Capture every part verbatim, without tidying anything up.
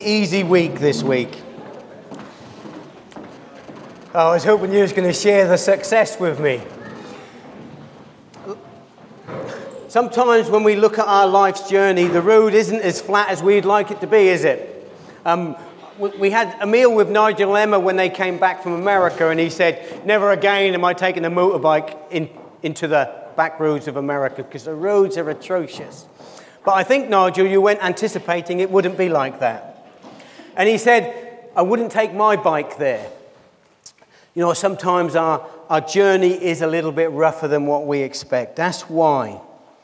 Easy week this week. I was hoping you was going to share the success with me. Sometimes when we look at our life's journey, the road isn't as flat as we'd like it to be, is it? Um, we had a meal with Nigel and Emma when they came back from America, and he said, never again am I taking a motorbike in, into the back roads of America because the roads are atrocious. But I think, Nigel, you went anticipating it wouldn't be like that. And he said, I wouldn't take my bike there. You know, sometimes our, our journey is a little bit rougher than what we expect. That's why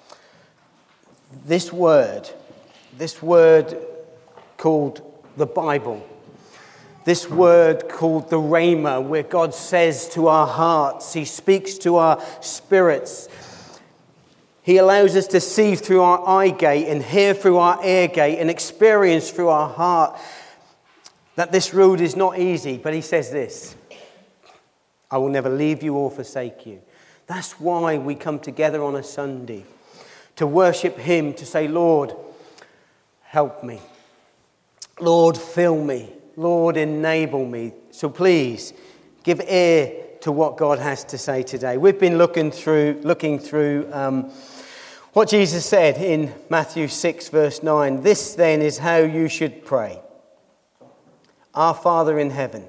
this word, this word called the Bible, this word called the Rhema, where God says to our hearts, He speaks to our spirits. He allows us to see through our eye gate and hear through our ear gate and experience through our heart that this road is not easy. But He says this, I will never leave you or forsake you. That's why we come together on a Sunday, to worship Him, to say, Lord, help me. Lord, fill me. Lord, enable me. So please, give ear to what God has to say today. We've been looking through, looking through um, what Jesus said in Matthew six, verse nine. This then is how you should pray. Our Father in heaven.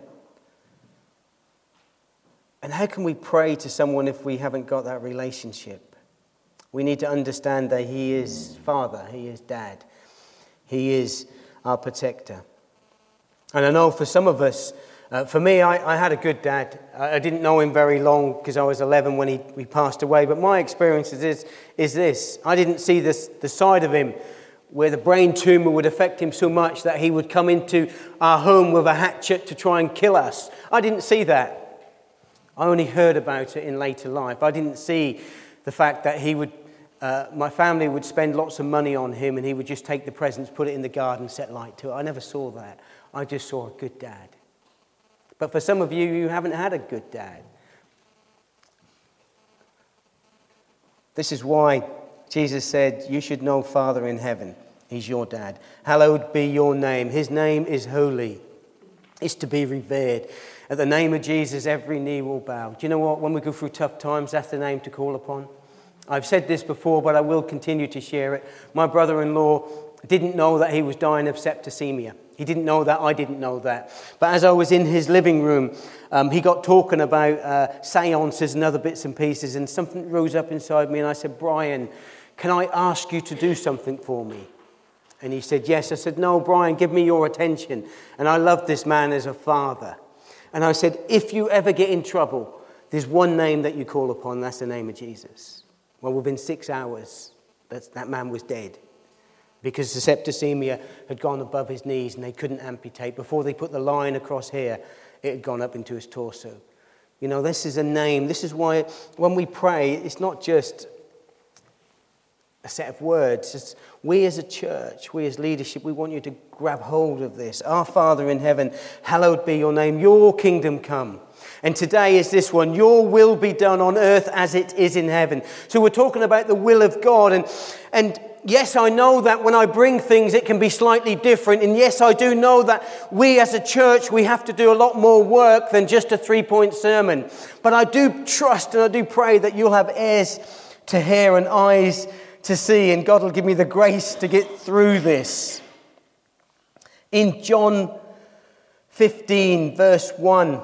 And how can we pray to someone if we haven't got that relationship? We need to understand that He is Father, He is Dad, He is our protector. And I know for some of us, uh, for me, I, I had a good dad. I, I didn't know him very long because I was eleven when he, he passed away. But my experience is, is this. I didn't see this, the side of him where the brain tumor would affect him so much that he would come into our home with a hatchet to try and kill us. I didn't see that. I only heard about it in later life. I didn't see the fact that he would, uh, my family would spend lots of money on him and he would just take the presents, put it in the garden, set light to it. I never saw that. I just saw a good dad. But for some of you, you haven't had a good dad. This is why Jesus said, you should know Father in heaven. He's your dad. Hallowed be your name. His name is holy. It's to be revered. At the name of Jesus, every knee will bow. Do you know what? When we go through tough times, that's the name to call upon. I've said this before, but I will continue to share it. My brother-in-law didn't know that he was dying of septicemia. He didn't know that. I didn't know that. But as I was in his living room, um, he got talking about uh, seances and other bits and pieces, and something rose up inside me, and I said, Brian, can I ask you to do something for me? And he said, yes. I said, no, Brian, give me your attention. And I love this man as a father. And I said, if you ever get in trouble, there's one name that you call upon, that's the name of Jesus. Well, within six hours, that's, that man was dead because the septicemia had gone above his knees and they couldn't amputate. Before they put the line across here, it had gone up into his torso. You know, this is a name. This is why when we pray, it's not just a set of words. It's we as a church, we as leadership, we want you to grab hold of this. Our Father in heaven, hallowed be your name. Your kingdom come. And today is this one. Your will be done on earth as it is in heaven. So we're talking about the will of God. And, and yes, I know that when I bring things, it can be slightly different. And yes, I do know that we as a church, we have to do a lot more work than just a three-point sermon. But I do trust and I do pray that you'll have ears to hear and eyes to see. And God will give me the grace to get through this. In John fifteen, verse one,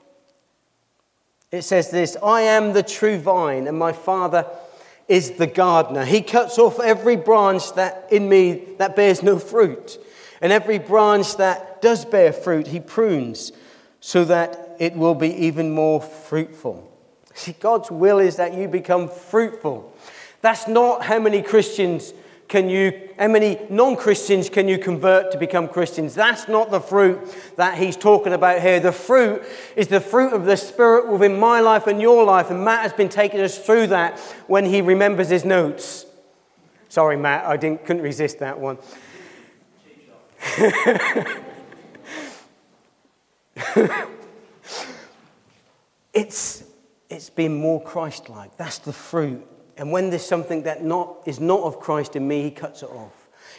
it says this, I am the true vine, and my Father is the gardener. He cuts off every branch that in me that bears no fruit. And every branch that does bear fruit, He prunes so that it will be even more fruitful. See, God's will is that you become fruitful. That's not how many Christians can you, how many non-Christians can you convert to become Christians? That's not the fruit that he's talking about here. The fruit is the fruit of the Spirit within my life and your life. And Matt has been taking us through that when he remembers his notes. Sorry, Matt, I didn't couldn't resist that one. it's it's been more Christ-like. That's the fruit. And when there's something that not is not of Christ in me, he cuts it off.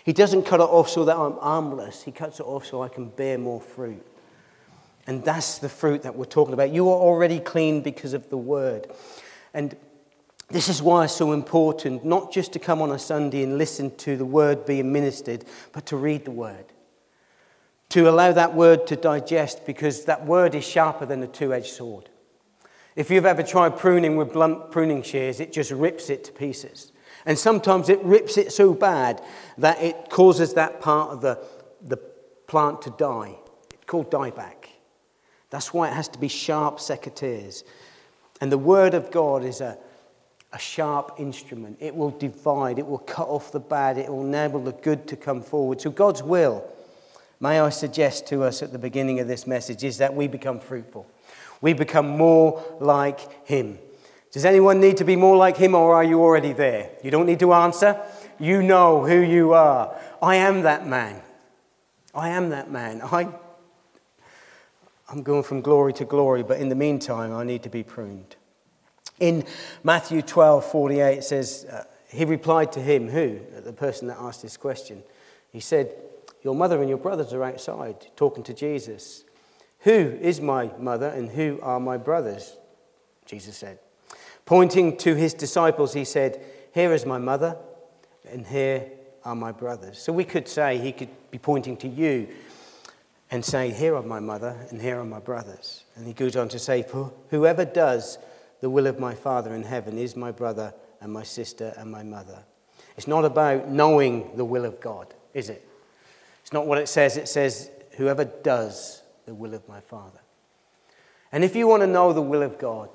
He doesn't cut it off so that I'm armless. He cuts it off so I can bear more fruit. And that's the fruit that we're talking about. You are already clean because of the word. And this is why it's so important, not just to come on a Sunday and listen to the word being ministered, but to read the word. To allow that word to digest, because that word is sharper than a two-edged sword. If you've ever tried pruning with blunt pruning shears, it just rips it to pieces. And sometimes it rips it so bad that it causes that part of the, the plant to die. It's called dieback. That's why it has to be sharp secateurs. And the word of God is a, a sharp instrument. It will divide. It will cut off the bad. It will enable the good to come forward. So God's will, may I suggest to us at the beginning of this message, is that we become fruitful. We become more like him. Does anyone need to be more like him, or are you already there? You don't need to answer. You know who you are. I am that man. I am that man. I, I'm going from glory to glory, but in the meantime, I need to be pruned. In Matthew twelve forty-eight, it says, uh, he replied to him, who? The person that asked this question. He said, your mother and your brothers are outside talking to Jesus. Who is my mother and who are my brothers? Jesus said. Pointing to his disciples, he said, here is my mother and here are my brothers. So we could say, he could be pointing to you and say, here are my mother and here are my brothers. And he goes on to say, whoever does the will of my Father in heaven is my brother and my sister and my mother. It's not about knowing the will of God, is it? It's not what it says. It says, whoever does the will of my Father. And if you want to know the will of God,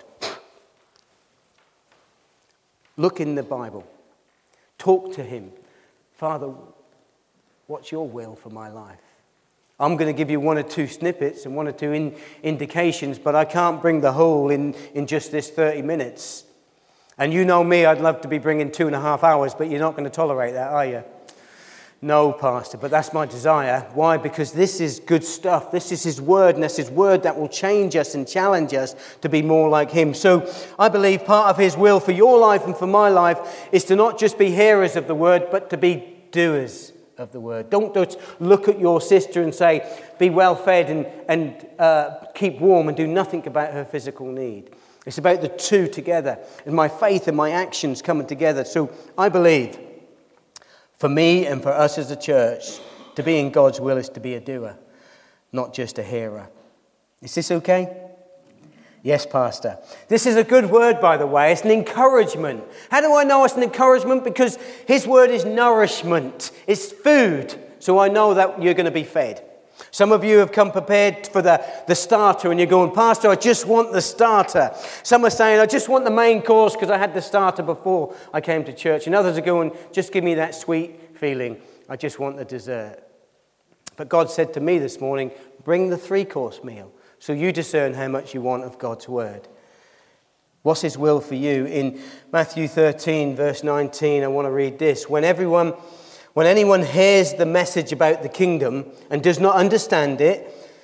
look in the Bible. Talk to him. Father, what's your will for my life? I'm going to give you one or two snippets and one or two in, indications, but I can't bring the whole in, in just this thirty minutes. And you know me, I'd love to be bringing two and a half hours, but you're not going to tolerate that, are you? No, Pastor, but that's my desire. Why? Because this is good stuff. This is his word, and that's his word that will change us and challenge us to be more like him. So I believe part of his will for your life and for my life is to not just be hearers of the word, but to be doers of the word. Don't just look at your sister and say, be well fed and, and uh, keep warm and do nothing about her physical need. It's about the two together, and my faith and my actions coming together. So I believe, for me and for us as a church, to be in God's will is to be a doer, not just a hearer. Is this okay? Yes, Pastor. This is a good word, by the way. It's an encouragement. How do I know it's an encouragement? Because his word is nourishment. It's food. So I know that you're going to be fed. Some of you have come prepared for the, the starter and you're going, Pastor, I just want the starter. Some are saying, I just want the main course because I had the starter before I came to church. And others are going, just give me that sweet feeling. I just want the dessert. But God said to me this morning, bring the three-course meal. So you discern how much you want of God's word. What's his will for you? In Matthew thirteen, verse nineteen, I want to read this. When everyone... When anyone hears the message about the kingdom and does not understand it,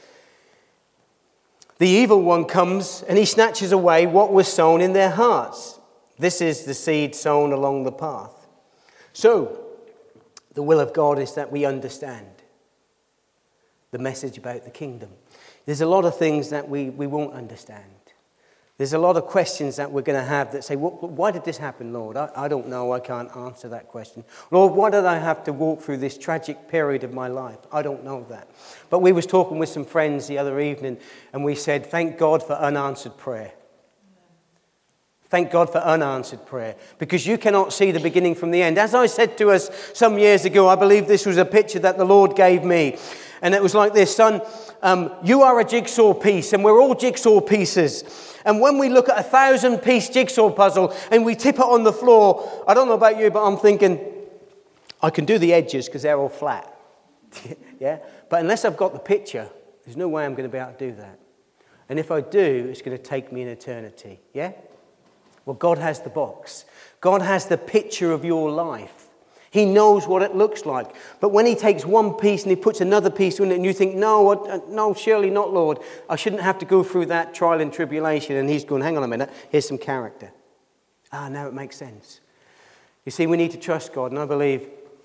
the evil one comes and he snatches away what was sown in their hearts. This is the seed sown along the path. So, the will of God is that we understand the message about the kingdom. There's a lot of things that we, we won't understand. There's a lot of questions that we're going to have that say, why did this happen, Lord? I, I don't know. I can't answer that question. Lord, why did I have to walk through this tragic period of my life? I don't know that. But we was talking with some friends the other evening, and we said, thank God for unanswered prayer. Thank God for unanswered prayer, because you cannot see the beginning from the end. As I said to us some years ago, I believe this was a picture that the Lord gave me. And it was like this, son, um, you are a jigsaw piece, and we're all jigsaw pieces. And when we look at a thousand-piece jigsaw puzzle and we tip it on the floor, I don't know about you, but I'm thinking, I can do the edges because they're all flat. Yeah? But unless I've got the picture, there's no way I'm going to be able to do that. And if I do, it's going to take me an eternity. Yeah? Well, God has the box. God has the picture of your life. He knows what it looks like. But when he takes one piece and he puts another piece in it and you think, no, no, surely not, Lord. I shouldn't have to go through that trial and tribulation. And he's going, hang on a minute, here's some character. Ah, now it makes sense. You see, we need to trust God. And I believe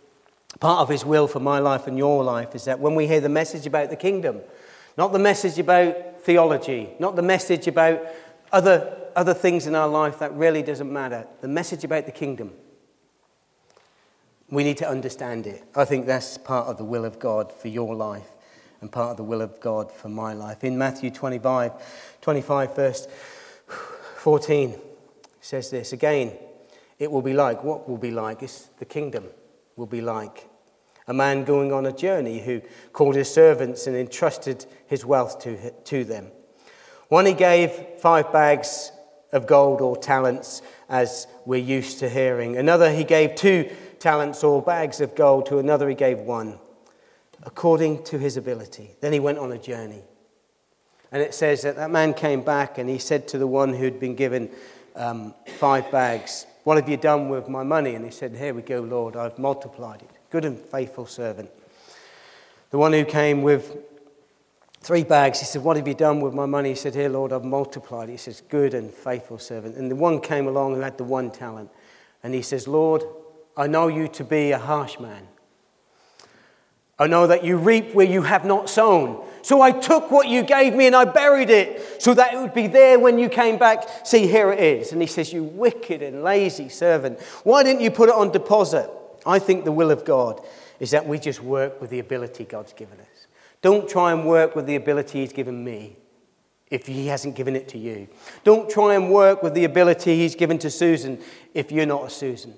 Part of his will for my life and your life is that when we hear the message about the kingdom, not the message about theology, not the message about other, other things in our life that really doesn't matter, the message about the kingdom, we need to understand it. I think that's part of the will of God for your life and part of the will of God for my life. In Matthew twenty-five, twenty-five verse fourteen, it says this, again, it will be like, what will be like? It's the kingdom will be like. A man going on a journey who called his servants and entrusted his wealth to, to them. One he gave five bags of gold or talents, as we're used to hearing. Another he gave two talents or bags of gold. To another he gave one, according to his ability. Then he went on a journey. And it says that that man came back and he said to the one who'd been given um, five bags, what have you done with my money? And he said, here we go, Lord, I've multiplied it. Good and faithful servant. The one who came with three bags, he said, what have you done with my money? He said, here, Lord, I've multiplied it. He says, good and faithful servant. And the one came along who had the one talent. And he says, Lord, I know you to be a harsh man. I know that you reap where you have not sown. So I took what you gave me and I buried it so that it would be there when you came back. See, here it is. And he says, you wicked and lazy servant. Why didn't you put it on deposit? I think the will of God is that we just work with the ability God's given us. Don't try and work with the ability he's given me if he hasn't given it to you. Don't try and work with the ability he's given to Susan if you're not a Susan.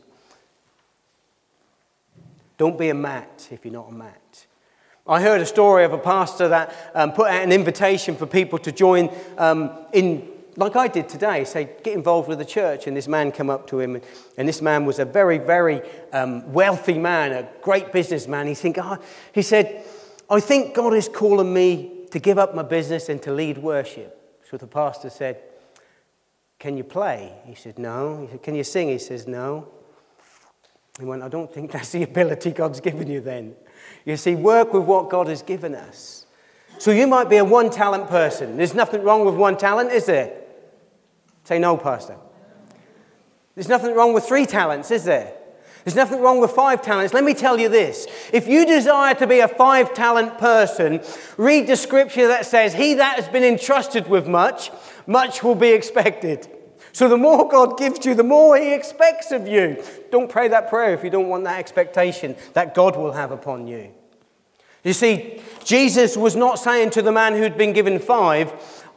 Don't be a Matt if you're not a Matt. I heard a story of a pastor that um, put out an invitation for people to join um, in, like I did today, say, get involved with the church. And this man came up to him, and, and this man was a very, very um, wealthy man, a great businessman. He, think, oh, he said, I think God is calling me to give up my business and to lead worship. So the pastor said, can you play? He said, no. He said, can you sing? He says, no. He went, I don't think that's the ability God's given you then. You see, work with what God has given us. So you might be a one-talent person. There's nothing wrong with one talent, is there? Say no, Pastor. There's nothing wrong with three talents, is there? There's nothing wrong with five talents. Let me tell you this. If you desire to be a five-talent person, read the scripture that says, he that has been entrusted with much, much will be expected. So the more God gives you, the more he expects of you. Don't pray that prayer if you don't want that expectation that God will have upon you. You see, Jesus was not saying to the man who'd been given five,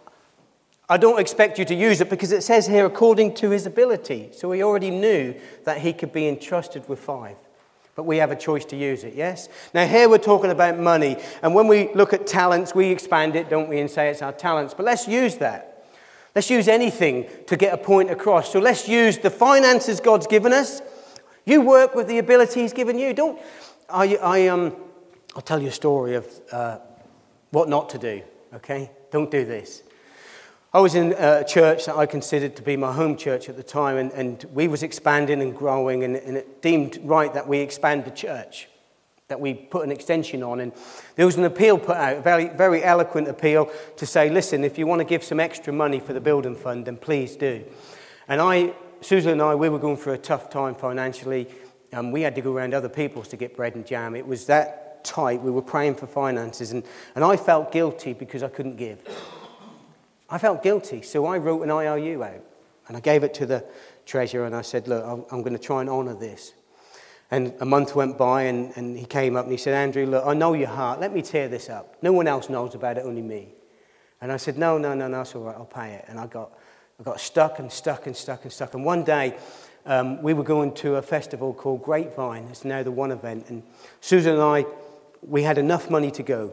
I don't expect you to use it, because it says here according to his ability. So he already knew that he could be entrusted with five. But we have a choice to use it, yes? Now here we're talking about money. And when we look at talents, we expand it, don't we, and say it's our talents. But let's use that. Let's use anything to get a point across. So let's use the finances God's given us. You work with the ability he's given you. Don't. I, I um. I'll tell you a story of uh, what not to do. Okay, don't do this. I was in a church that I considered to be my home church at the time, and, and we was expanding and growing, and, and it deemed right that we expand the church, that we put an extension on. And there was an appeal put out, a very, very eloquent appeal to say, listen, if you want to give some extra money for the building fund, then please do. And I, Susan and I, we were going through a tough time financially. Um, we had to go around other people's to get bread and jam. It was that tight. We were praying for finances. And, and I felt guilty because I couldn't give. I felt guilty. So I wrote an I O U out. And I gave it to the treasurer. And I said, look, I'm, I'm going to try and honour this. And a month went by, and, and he came up and he said, Andrew, look, I know your heart. Let me tear this up. No one else knows about it, only me. And I said, no, no, no, no, it's all right, I'll pay it. And I got I got stuck and stuck and stuck and stuck. And one day, um, we were going to a festival called Grapevine. It's now the One event. And Susan and I, we had enough money to go.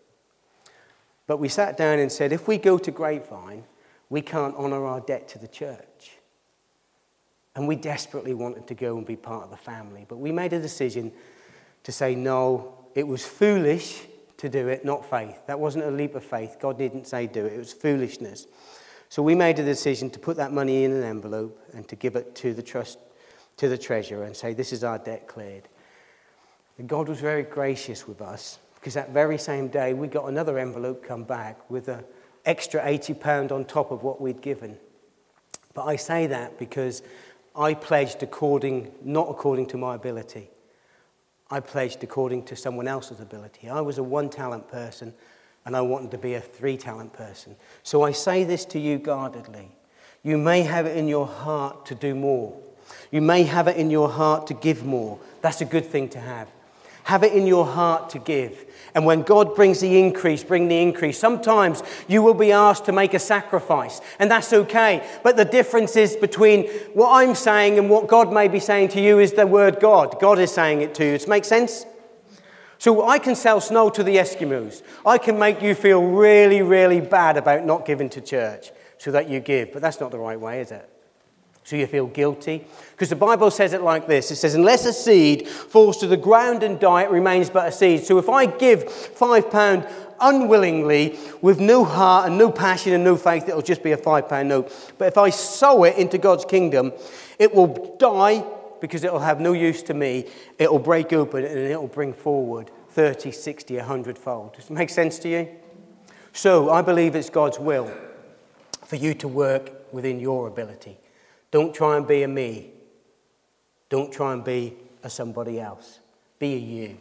But we sat down and said, if we go to Grapevine, we can't honour our debt to the church. And we desperately wanted to go and be part of the family. But we made a decision to say no. It was foolish to do it, not faith. That wasn't a leap of faith. God didn't say do it. It was foolishness. So we made a decision to put that money in an envelope and to give it to the trust, to the treasurer, and say, this is our debt cleared. And God was very gracious with us, because that very same day we got another envelope come back with an extra eighty pounds on top of what we'd given. But I say that because I pledged according, not according to my ability. I pledged according to someone else's ability. I was a one-talent person, and I wanted to be a three-talent person. So I say this to you guardedly. You may have it in your heart to do more. You may have it in your heart to give more. That's a good thing to have. Have it in your heart to give. And when God brings the increase, bring the increase. Sometimes you will be asked to make a sacrifice, and that's okay. But the difference is between what I'm saying and what God may be saying to you is the word God. God is saying it to you. Does it make sense? So I can sell snow to the Eskimos. I can make you feel really, really bad about not giving to church so that you give. But that's not the right way, is it? So you feel guilty? Because the Bible says it like this. It says, unless a seed falls to the ground and die, it remains but a seed. So if I give five pounds unwillingly, with no heart and no passion and no faith, it'll just be a five pound note. But if I sow it into God's kingdom, it will die because it'll have no use to me. It'll break open and it'll bring forward thirty, sixty, one hundred fold. Does it make sense to you? So I believe it's God's will for you to work within your ability. Don't try and be a me. Don't try and be a somebody else. Be a you.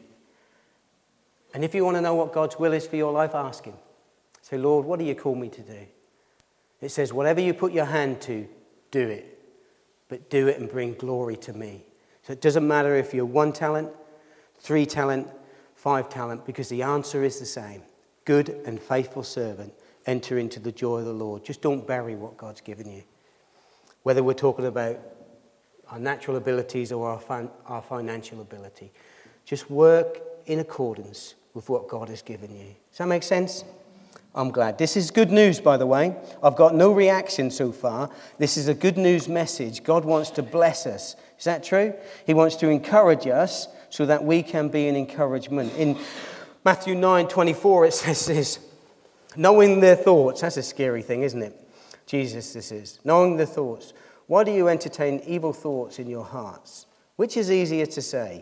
And if you want to know what God's will is for your life, ask him. Say, Lord, what do you call me to do? It says, whatever you put your hand to, do it. But do it and bring glory to me. So it doesn't matter if you're one talent, three talent, five talent, because the answer is the same. Good and faithful servant, enter into the joy of the Lord. Just don't bury what God's given you. Whether we're talking about our natural abilities or our, fin- our financial ability. Just work in accordance with what God has given you. Does that make sense? I'm glad. This is good news, by the way. I've got no reaction so far. This is a good news message. God wants to bless us. Is that true? He wants to encourage us so that we can be an encouragement. In Matthew nine twenty-four, it says this, knowing their thoughts. That's a scary thing, isn't it? Jesus, this is. Knowing the thoughts. Why do you entertain evil thoughts in your hearts? Which is easier to say?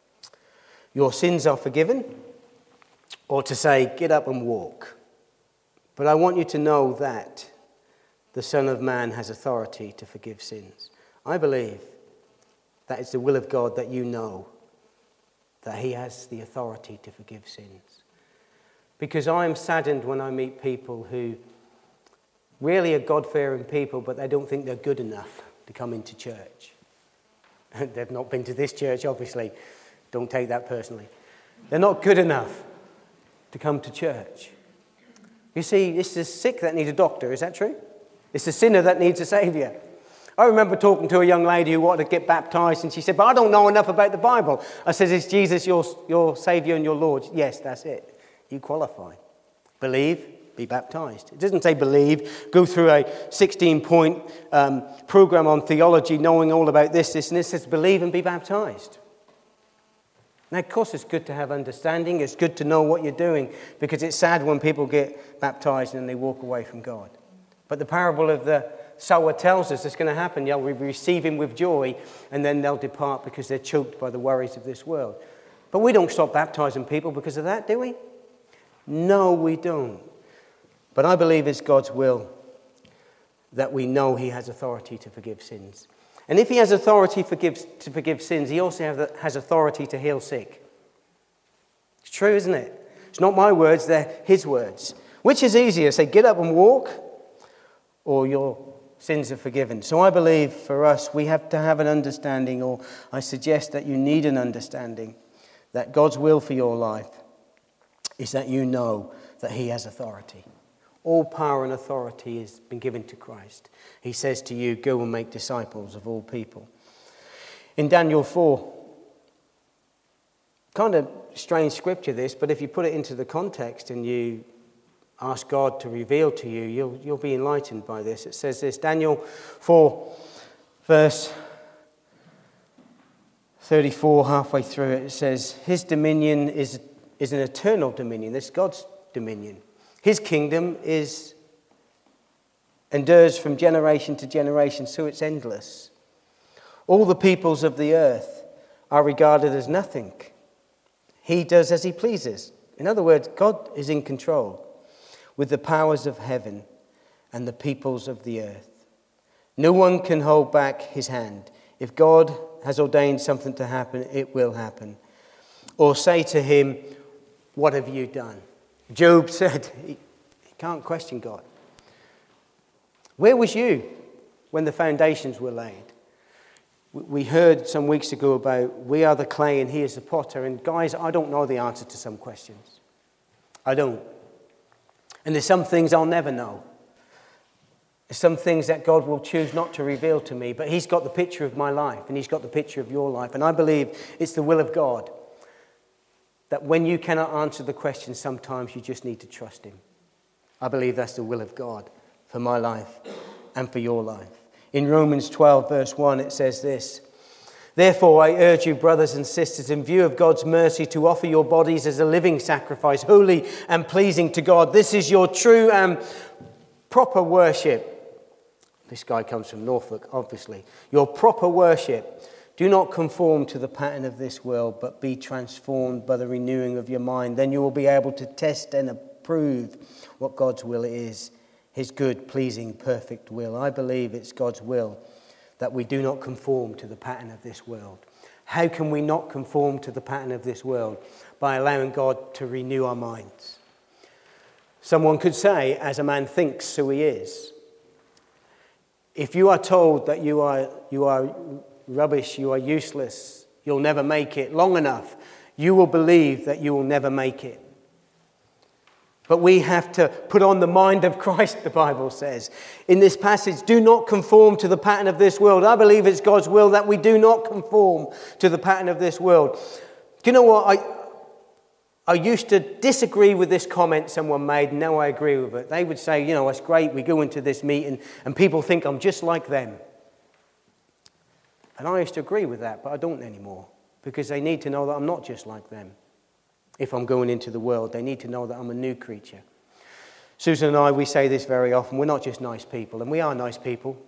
Your sins are forgiven? Or to say, get up and walk? But I want you to know that the Son of Man has authority to forgive sins. I believe that it's the will of God that you know that he has the authority to forgive sins. Because I am saddened when I meet people who really are God-fearing people, but they don't think they're good enough to come into church. They've not been to this church, obviously. Don't take that personally. They're not good enough to come to church. You see, it's the sick that need a doctor, is that true? It's the sinner that needs a saviour. I remember talking to a young lady who wanted to get baptised, and she said, but I don't know enough about the Bible. I said, is Jesus your, your saviour and your Lord? Yes, that's it. You qualify. Believe, be baptized. It doesn't say believe, go through a sixteen-point um, program on theology, knowing all about this, this, and this. It says believe and be baptized. Now, of course, it's good to have understanding. It's good to know what you're doing, because it's sad when people get baptized and they walk away from God. But the parable of the sower tells us it's going to happen. They'll receive him with joy, and then they'll depart because they're choked by the worries of this world. But we don't stop baptizing people because of that, do we? No, we don't. But I believe it's God's will that we know he has authority to forgive sins. And if he has authority forgive, to forgive sins, he also have, has authority to heal sick. It's true, isn't it? It's not my words, they're his words. Which is easier, say, get up and walk, or your sins are forgiven? So I believe for us, we have to have an understanding, or I suggest that you need an understanding, that God's will for your life is that you know that he has authority. All power and authority has been given to Christ. He says to you, go and make disciples of all people. In Daniel four, kind of strange scripture this, but if you put it into the context and you ask God to reveal to you, you'll, you'll be enlightened by this. It says this, Daniel four, verse thirty-four, halfway through it, it says, his dominion is, is an eternal dominion. This is God's dominion. His kingdom is endures from generation to generation, so it's endless. All the peoples of the earth are regarded as nothing. He does as he pleases. In other words, God is in control with the powers of heaven and the peoples of the earth. No one can hold back his hand. If God has ordained something to happen, it will happen. or say to him, what have you done? Job said he, he can't question God. Where was you when the foundations were laid? We heard some weeks ago about we are the clay and he is the potter. And guys, I don't know the answer to some questions. I don't. And there's some things I'll never know. There's some things that God will choose not to reveal to me. But he's got the picture of my life and he's got the picture of your life. And I believe it's the will of God that when you cannot answer the question, sometimes you just need to trust him. I believe that's the will of God for my life and for your life. In Romans twelve, verse one, it says this: Therefore, I urge you, brothers and sisters, in view of God's mercy, to offer your bodies as a living sacrifice, holy and pleasing to God. This is your true and proper worship. This guy comes from Norfolk, obviously. Your proper worship. Do not conform to the pattern of this world, but be transformed by the renewing of your mind. Then you will be able to test and approve what God's will is. His good, pleasing, perfect will. I believe it's God's will that we do not conform to the pattern of this world. How can we not conform to the pattern of this world? By allowing God to renew our minds. Someone could say, as a man thinks, so he is. If you are told that you are, you are rubbish, you are useless, you'll never make it long enough, you will believe that you will never make it. But we have to put on the mind of Christ, the Bible says. In this passage, do not conform to the pattern of this world. I believe it's God's will that we do not conform to the pattern of this world. Do you know what? I, I used to disagree with this comment someone made, and now I agree with it. They would say, you know, it's great, we go into this meeting, and people think I'm just like them. And I used to agree with that, but I don't anymore, because they need to know that I'm not just like them. If I'm going into the world, they need to know that I'm a new creature. Susan and I, we say this very often. We're not just nice people, and we are nice people.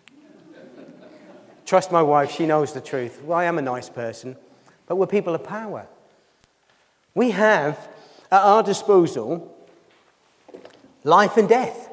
Trust my wife, she knows the truth. Well, I am a nice person, but we're people of power. We have at our disposal life and death.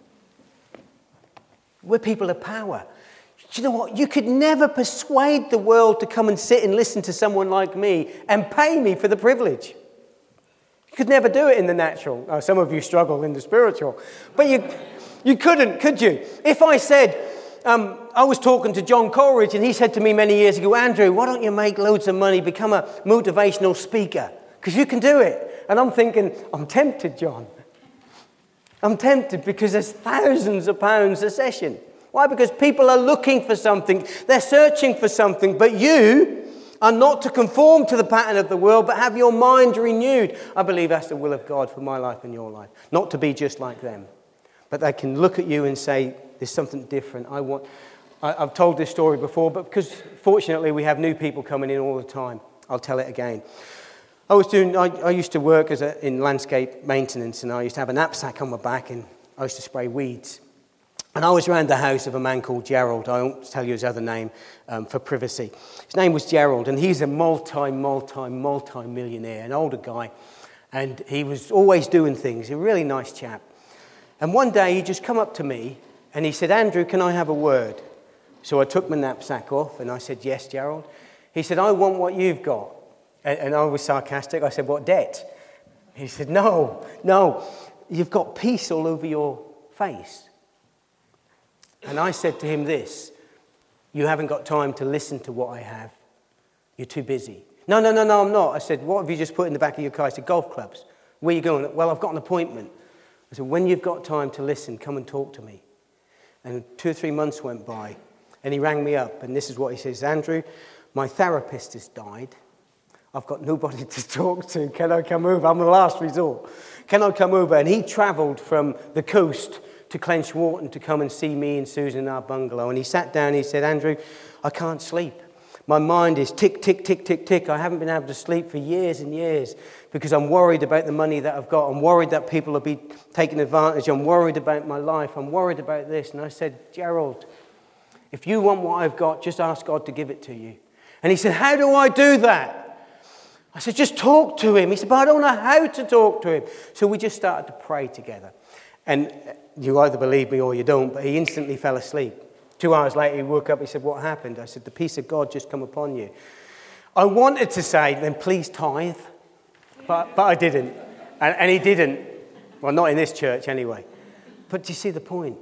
We're people of power. Do you know what? You could never persuade the world to come and sit and listen to someone like me and pay me for the privilege. You could never do it in the natural. Oh, some of you struggle in the spiritual. But you you couldn't, could you? If I said, um, I was talking to John Coleridge and he said to me many years ago, Andrew, why don't you make loads of money, become a motivational speaker? Because you can do it. And I'm thinking, I'm tempted, John. I'm tempted because there's thousands of pounds a session. Why? Because people are looking for something. They're searching for something. But you are not to conform to the pattern of the world, but have your mind renewed. I believe that's the will of God for my life and your life. Not to be just like them. But they can look at you and say, there's something different. I want. I, I've told this story before, but because fortunately we have new people coming in all the time, I'll tell it again. I was doing. I, I used to work as a, in landscape maintenance, and I used to have a knapsack on my back, and I used to spray weeds. And I was around the house of a man called Gerald. I won't tell you his other name um, for privacy. His name was Gerald, and he's a multi, multi, multi-millionaire, an older guy. And he was always doing things. A really nice chap. And one day he just come up to me, and he said, Andrew, can I have a word? So I took my knapsack off, and I said, yes, Gerald. He said, I want what you've got. And, and I was sarcastic. I said, what, debt? He said, no, no, you've got peace all over your face. And I said to him this, you haven't got time to listen to what I have. You're too busy. No, no, no, no, I'm not. I said, what have you just put in the back of your car? I said, golf clubs. Where are you going? Well, I've got an appointment. I said, when you've got time to listen, come and talk to me. And two or three months went by, and he rang me up, and this is what he says, Andrew, my therapist has died. I've got nobody to talk to. Can I come over? I'm the last resort. Can I come over? And he travelled from the coast to Clenchwarton to come and see me and Susan in our bungalow. And he sat down and he said, Andrew, I can't sleep. My mind is tick, tick, tick, tick, tick. I haven't been able to sleep for years and years because I'm worried about the money that I've got. I'm worried that people will be taking advantage. I'm worried about my life. I'm worried about this. And I said, Gerald, if you want what I've got, just ask God to give it to you. And he said, how do I do that? I said, just talk to him. He said, but I don't know how to talk to him. So we just started to pray together. And you either believe me or you don't, but he instantly fell asleep. Two hours later, he woke up, he said, what happened? I said, the peace of God just come upon you. I wanted to say, then please tithe, but, but I didn't. And, and he didn't. Well, not in this church anyway. But do you see the point?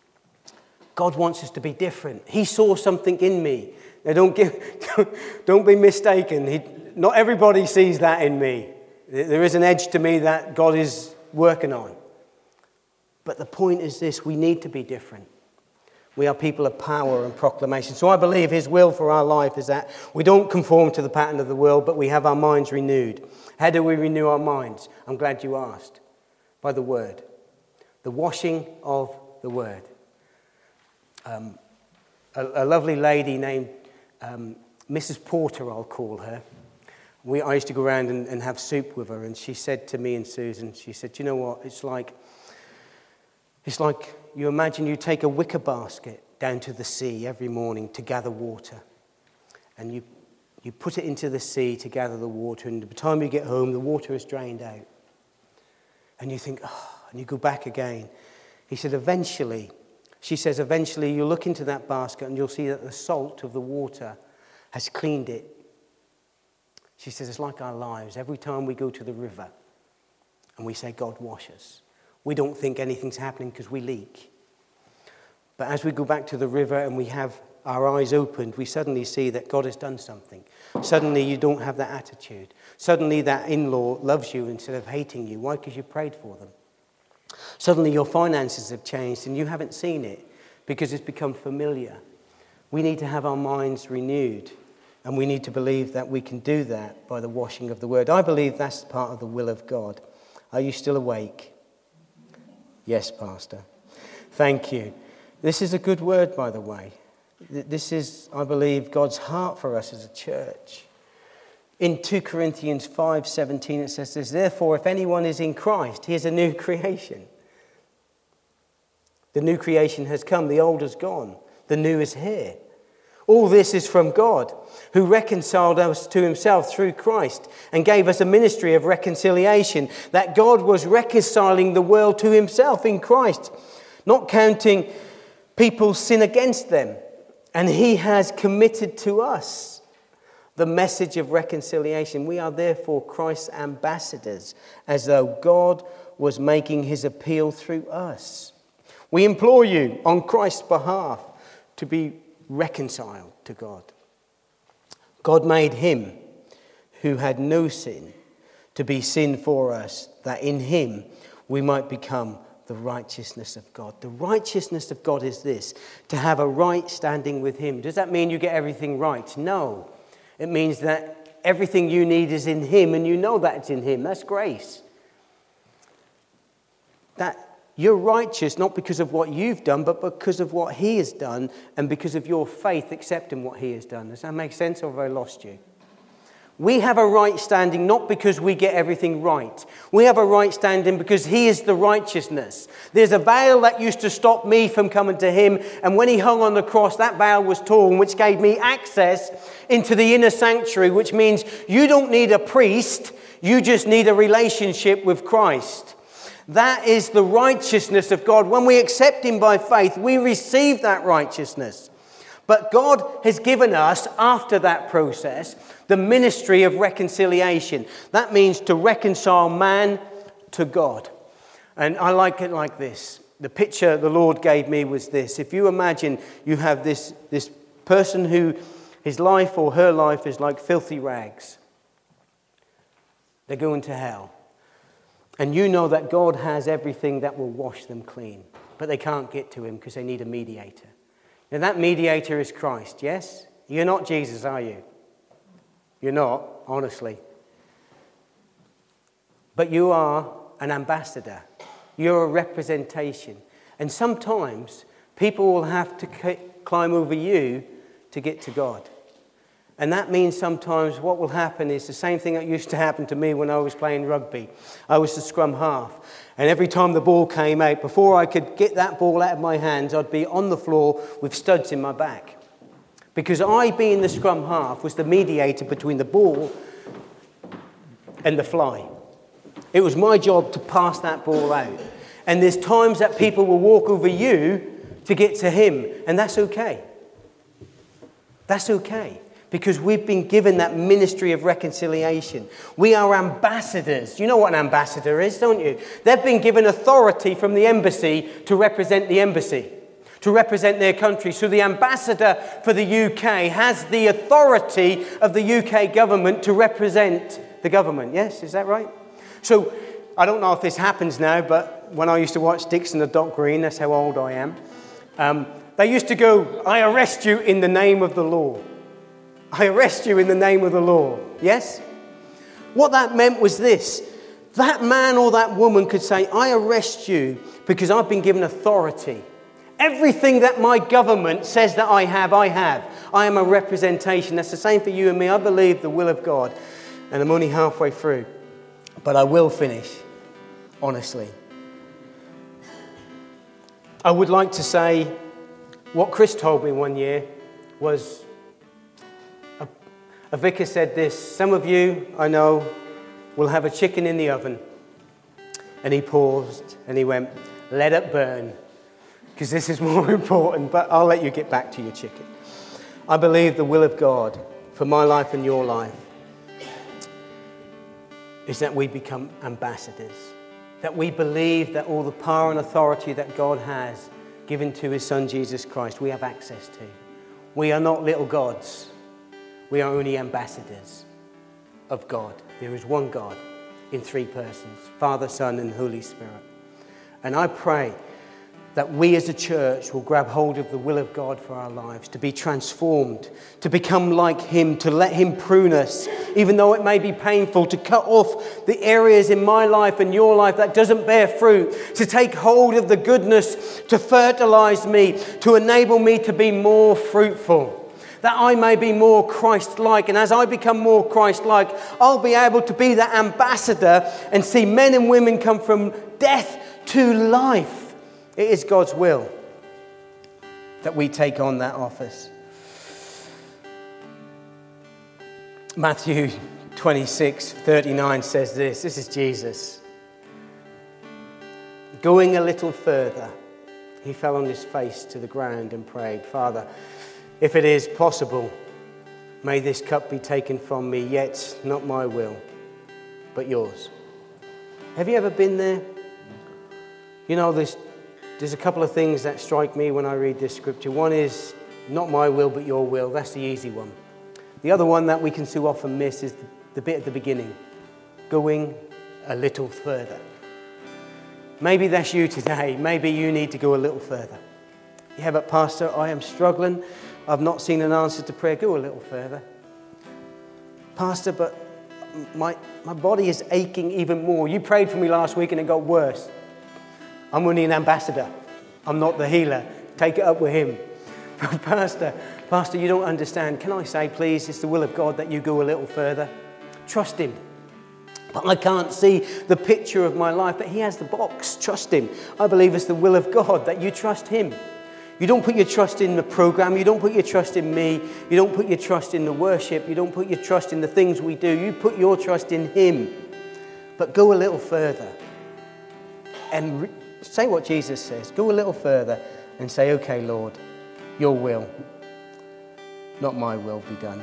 God wants us to be different. He saw something in me. Now, don't, give, don't be mistaken. He, not everybody sees that in me. There is an edge to me that God is working on. But the point is this, we need to be different. We are people of power and proclamation. So I believe his will for our life is that we don't conform to the pattern of the world, but we have our minds renewed. How do we renew our minds? I'm glad you asked. By the word. The washing of the word. Um, a, a lovely lady named um, Missus Porter, I'll call her. We, I used to go around and, and have soup with her, and she said to me and Susan, she said, you know what, it's like, it's like you imagine you take a wicker basket down to the sea every morning to gather water, and you, you put it into the sea to gather the water, and by the time you get home, the water is drained out. And you think, oh, and you go back again. He said, eventually, she says, eventually you'll look into that basket and you'll see that the salt of the water has cleaned it. She says, it's like our lives. Every time we go to the river and we say, God, wash us, we don't think anything's happening because we leak. But as we go back to the river and we have our eyes opened, we suddenly see that God has done something. Suddenly you don't have that attitude. Suddenly that in-law loves you instead of hating you. Why? Because you prayed for them. Suddenly your finances have changed and you haven't seen it because it's become familiar. We need to have our minds renewed, and we need to believe that we can do that by the washing of the word. I believe that's part of the will of God. Are you still awake? Yes, Pastor. Thank you. This is a good word, by the way. This is, I believe, God's heart for us as a church. In Second Corinthians five seventeen, it says this, therefore, if anyone is in Christ, he is a new creation. The new creation has come, the old is gone, the new is here. All this is from God, who reconciled us to himself through Christ and gave us a ministry of reconciliation, that God was reconciling the world to himself in Christ, not counting people's sin against them. And he has committed to us the message of reconciliation. We are therefore Christ's ambassadors, as though God was making his appeal through us. We implore you on Christ's behalf to be reconciled to God. God made him who had no sin to be sin for us, that in him we might become the righteousness of God. The righteousness of God is this, to have a right standing with him. Does that mean you get everything right? No. It means that everything you need is in him, and you know that it's in him. That's grace. That you're righteous not because of what you've done, but because of what he has done, and because of your faith accepting what he has done. Does that make sense, or have I lost you? We have a right standing not because we get everything right. We have a right standing because he is the righteousness. There's a veil that used to stop me from coming to him, and when he hung on the cross, that veil was torn, which gave me access into the inner sanctuary, which means you don't need a priest, you just need a relationship with Christ. That is the righteousness of God. When we accept him by faith, we receive that righteousness. But God has given us, after that process, the ministry of reconciliation. That means to reconcile man to God. And I like it like this. The picture the Lord gave me was this. If you imagine you have this, this person who his life or her life is like filthy rags. They're going to hell. And you know that God has everything that will wash them clean. But they can't get to him because they need a mediator. Now that mediator is Christ, yes? You're not Jesus, are you? You're not, honestly. But you are an ambassador. You're a representation. And sometimes people will have to c- climb over you to get to God. And that means sometimes what will happen is the same thing that used to happen to me when I was playing rugby. I was the scrum half. And every time the ball came out, before I could get that ball out of my hands, I'd be on the floor with studs in my back. Because I, being the scrum half, was the mediator between the ball and the fly. It was my job to pass that ball out. And there's times that people will walk over you to get to him. And that's okay. That's okay. because we've been given that ministry of reconciliation. We are ambassadors. You know what an ambassador is, don't you? They've been given authority from the embassy to represent the embassy, to represent their country. So the ambassador for the U K has the authority of the U K government to represent the government. Yes, is that right? So I don't know if this happens now, but when I used to watch Dixon and Doc Green, that's how old I am, um, they used to go, I arrest you in the name of the law. I arrest you in the name of the law. Yes? What that meant was this. That man or that woman could say, I arrest you because I've been given authority. Everything that my government says that I have, I have. I am a representation. That's the same for you and me. I believe the will of God. And I'm only halfway through. But I will finish, honestly. I would like to say what Chris told me one year was, a, a vicar said this, some of you, I know, will have a chicken in the oven. And he paused and he went, let it burn, because this is more important, but I'll let you get back to your chicken. I believe the will of God for my life and your life is that we become ambassadors, that we believe that all the power and authority that God has given to his Son Jesus Christ, we have access to. We are not little gods. We are only ambassadors of God. There is one God in three persons, Father, Son, and Holy Spirit. And I pray that we as a church will grab hold of the will of God for our lives, to be transformed, to become like him, to let him prune us, even though it may be painful, to cut off the areas in my life and your life that doesn't bear fruit, to take hold of the goodness, to fertilize me, to enable me to be more fruitful, that I may be more Christ-like. And as I become more Christ-like, I'll be able to be that ambassador and see men and women come from death to life. It is God's will that we take on that office. Matthew twenty-six thirty-nine says this. This is Jesus. Going a little further, he fell on his face to the ground and prayed, Father, if it is possible, may this cup be taken from me, yet not my will, but yours. Have you ever been there? You know, there's There's a couple of things that strike me when I read this scripture. One is, not my will, but your will. That's the easy one. The other one that we can so often miss is the, the bit at the beginning. Going a little further. Maybe that's you today. Maybe you need to go a little further. Yeah, but Pastor, I am struggling. I've not seen an answer to prayer. Go a little further. Pastor, but my, my body is aching even more. You prayed for me last week and it got worse. I'm only an ambassador. I'm not the healer. Take it up with him. Pastor, Pastor, you don't understand. Can I say, please, it's the will of God that you go a little further. Trust him. But I can't see the picture of my life, but he has the box. Trust him. I believe it's the will of God that you trust him. You don't put your trust in the program. You don't put your trust in me. You don't put your trust in the worship. You don't put your trust in the things we do. You put your trust in him. But go a little further. And re- say what Jesus says. Go a little further and say, okay, Lord, your will, not my will, be done.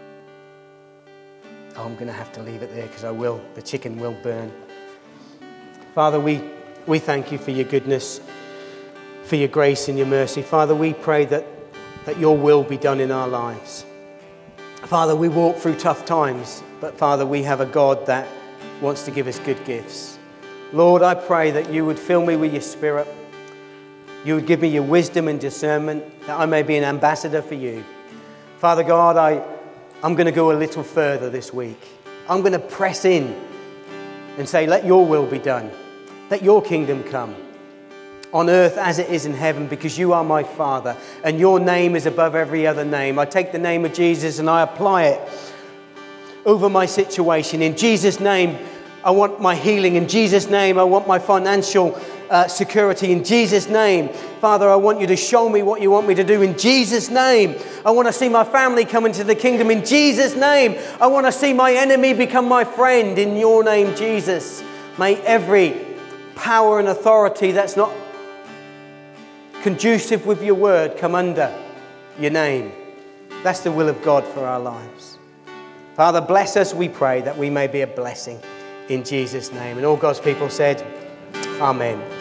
Oh, I'm going to have to leave it there because I will. The chicken will burn. Father, we, we thank you for your goodness, for your grace and your mercy. Father, we pray that, that your will be done in our lives. Father, we walk through tough times, but Father, we have a God that wants to give us good gifts. Lord, I pray that you would fill me with your Spirit. You would give me your wisdom and discernment, that I may be an ambassador for you. Father God, I, I'm going to go a little further this week. I'm going to press in and say, let your will be done. Let your kingdom come on earth as it is in heaven, because you are my Father and your name is above every other name. I take the name of Jesus and I apply it over my situation. In Jesus' name, I want my healing. In Jesus' name, I want my financial uh, security. In Jesus' name, Father, I want you to show me what you want me to do. In Jesus' name, I want to see my family come into the kingdom. In Jesus' name, I want to see my enemy become my friend. In your name, Jesus, may every power and authority that's not conducive with your word come under your name. That's the will of God for our lives. Father, bless us, we pray, that we may be a blessing in Jesus' name. And all God's people said, Amen.